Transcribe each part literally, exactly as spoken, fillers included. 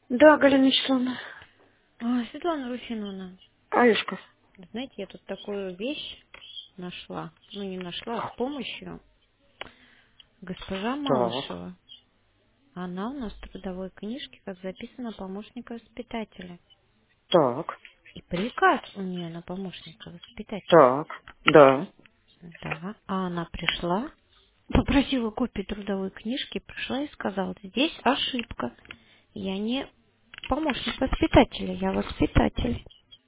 Да, Галина Вячеславовна. А, Светлана Руфиновна, Аюшка. знаете, я тут такую вещь нашла. Ну, не нашла, а с помощью. Госпожа Так, Малышева. Она у нас в трудовой книжке, как записана, помощника воспитателя. так, И приказ у нее на помощника воспитателя. так, да. Да. А она пришла, попросила копию трудовой книжки, пришла и сказала, здесь ошибка. Я не помощник воспитателя, я воспитатель.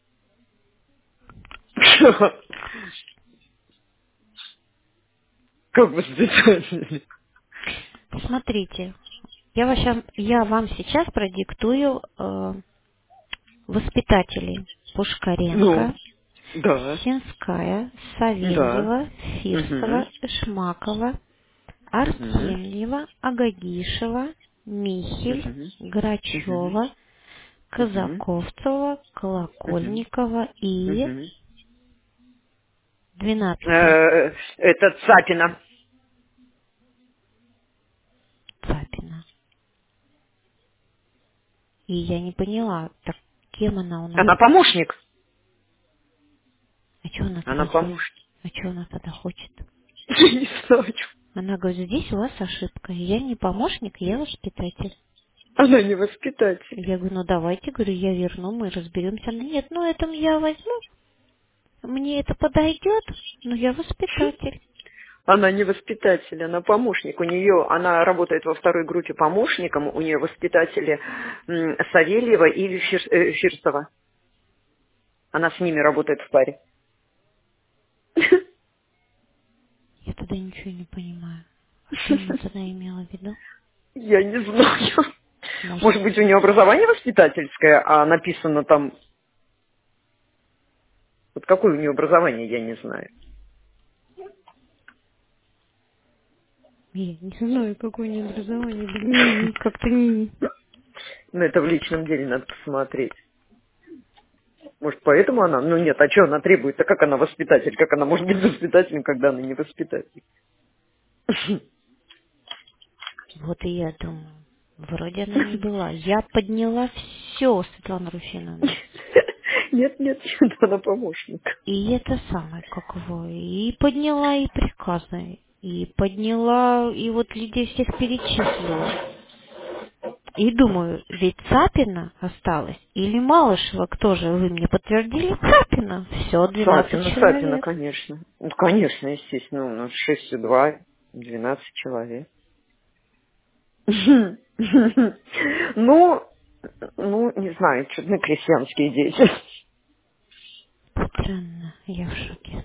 Как вы специально? Смотрите, я, вас щас- я вам сейчас продиктую э, воспитателей. Ну, Пушкаренко, да, Сенская, да. Савельева, Угу, Фирсова, Шмакова, угу, Артемьева, Агагишева, Михель, угу, угу, Грачева, угу, Казаковцева, угу, Колокольникова и угу. двенадцатая Э, Это Цапина. Цапина. И я не поняла, так кем она у нас? Она помощник. А что она Она тогда хочет? помощник. А что она тогда хочет? Не знаю. Она говорит, здесь у вас ошибка. Я не помощник, я воспитатель. Она не воспитатель. Я говорю, ну давайте, говорю, я верну, мы разберемся. Она, нет, ну это я возьму, мне это подойдет, но я воспитатель. Она не воспитатель, она помощник. У нее, она работает во второй группе помощником, у нее воспитатели м, Савельева или Фир- э, Фирсова. Она с ними работает в паре. Я тогда ничего не понимаю. А что она тогда имела в виду? Я не знаю. Может, Может быть, у нее образование воспитательское, а написано там... Вот какое у нее образование, я не знаю. я не знаю, какое у нее образование. Да не, как-то не... Но это в личном деле надо посмотреть. Может, поэтому она... Ну нет, а что она требует? А как она воспитатель? Как она может быть воспитателем, когда она не воспитатель? Вот и я думаю, вроде она не была. Я подняла все, Светлана Руфиновна. Нет, нет, нет, она помощник. И это самое, как его, и подняла и приказы, и подняла, и вот людей всех перечислила. И думаю, ведь Цапина осталась, или Малышева, кто же, вы мне подтвердили? Цапина. Все, двенадцать Сапина, Сапина, человек. конечно. Ну, конечно, естественно, у нас шесть и два, двенадцать человек. Ну, ну, не знаю, чудны крестьянские дети. Странно, я в шоке.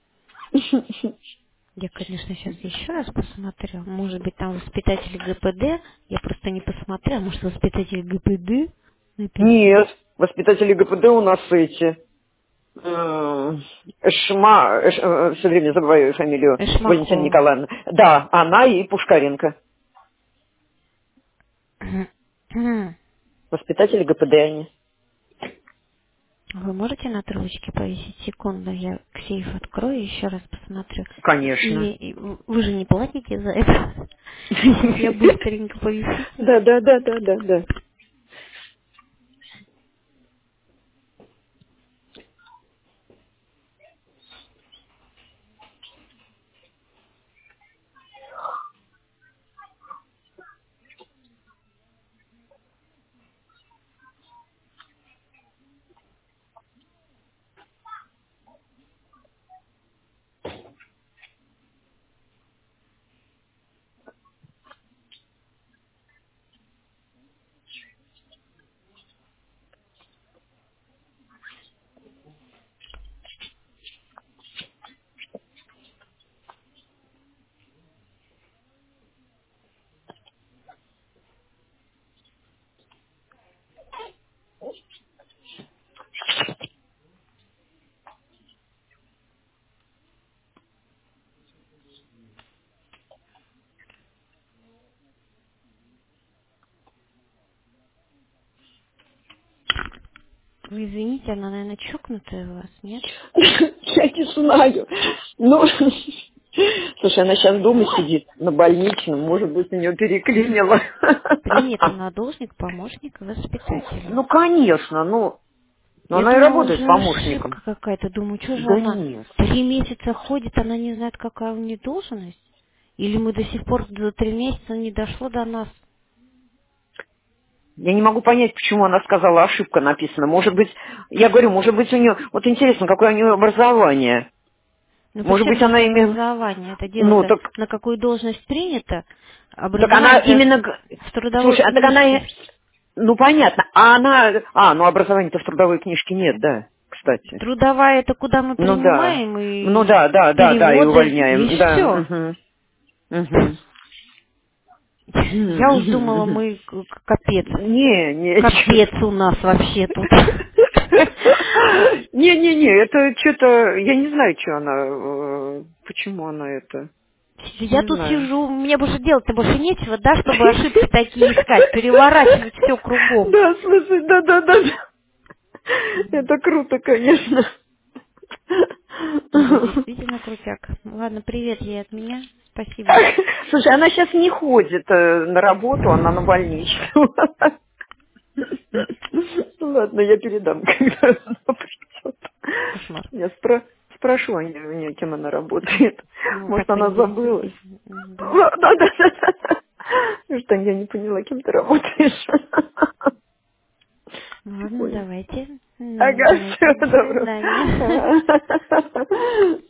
Я, конечно, сейчас еще раз посмотрю. Может быть, там воспитатели ГПД. Я просто не посмотрела. Может, воспитатели ГПД написано. Нет, воспитатели ГПД у нас эти. э, Шма, все время забываю ее фамилию, Валентина Эшмакова. Николаевна. Да, она и Пушкаренко. Воспитатели ГПД они. Вы можете на трубочке повесить секунду? Я сейф открою и еще раз посмотрю. Конечно. Или и вы же не платите за это? Сейчас я быстренько повесить. Да, да, да, да, да, да. Вы извините, она, наверное, чокнутая у вас, нет? Я не знаю. Ну, Слушай, она сейчас дома сидит на больничном, может быть, у нее переклинило. Принято на должник помощника Фу, воспитателя. ну, конечно, ну, но Я она и думала, работает уже помощником. ошибка какая-то. Думаю, что же Да она нет. три месяца ходит, она не знает, какая у нее должность? Или мы до сих пор за три месяца не дошло до нас? Я не могу понять, почему она сказала, ошибка написана. Может быть, я говорю, может быть, у нее... Вот интересно, какое у нее образование. Ну, при Может чем быть, здесь она именно... образование? Это Ну, дело-то так, на какую должность принято. так она Образование-то именно... г- в трудовой Слушай, а так она... и- книжке. Ну, понятно. А она... А, ну, образования-то в трудовой книжке нет, да, кстати. Трудовая это куда мы Ну, да. принимаем Ну, и да, да, да, да, и переводы, и увольняем. все. Да, угу, угу. Я уж думала, мы к- к- капец. Не, не, чё. Капец у нас вообще тут. Не-не-не, это что-то, я не знаю, что она, э, почему она это, Я не тут знаю. сижу, мне больше делать-то больше нечего, да, чтобы ошибки такие искать, переворачивать все кругом. Да, слушай, да-да-да. Это круто, конечно. Да, действительно крутяк. Ладно, привет ей от меня. Спасибо. Слушай, она сейчас не ходит э, на работу, она на больничном. Ладно, я передам, когда она придет. Кошмар. Я спро- спрошу у нее, у нее, кем она работает. Ну, Может, так она забыла. поинтересуйтесь. М, Да. Да, да, да. Потому что я не поняла, кем ты работаешь. Ладно, Понял. давайте. На, Ага, на все, этом. До добро. свидания.